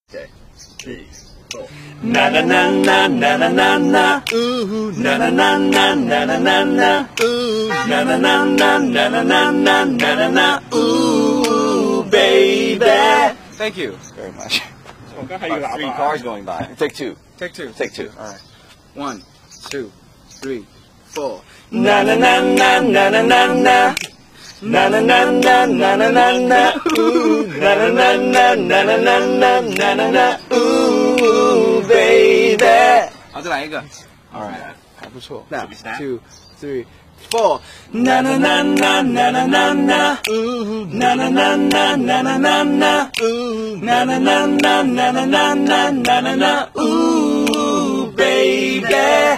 Okay. 3, 4. Na na na na na na na na ooh na na na na na na na na ooh na na na na na na na na na na ooh baby. Thank you very much. 我刚还有喇 Three 叭。 cars going by. Take two. Take two. Take two. All right. 1, 2, 3, 4. Na na na na na na na na. Na na na na na na na na ooh na na na na na na na na na na na ooh baby. 好，再来一个。 All right. 还不错。 那 2, 3, 4. Na na na na na na na na ooh na na na na na na na na ooh na na na na na na na na na na ooh baby.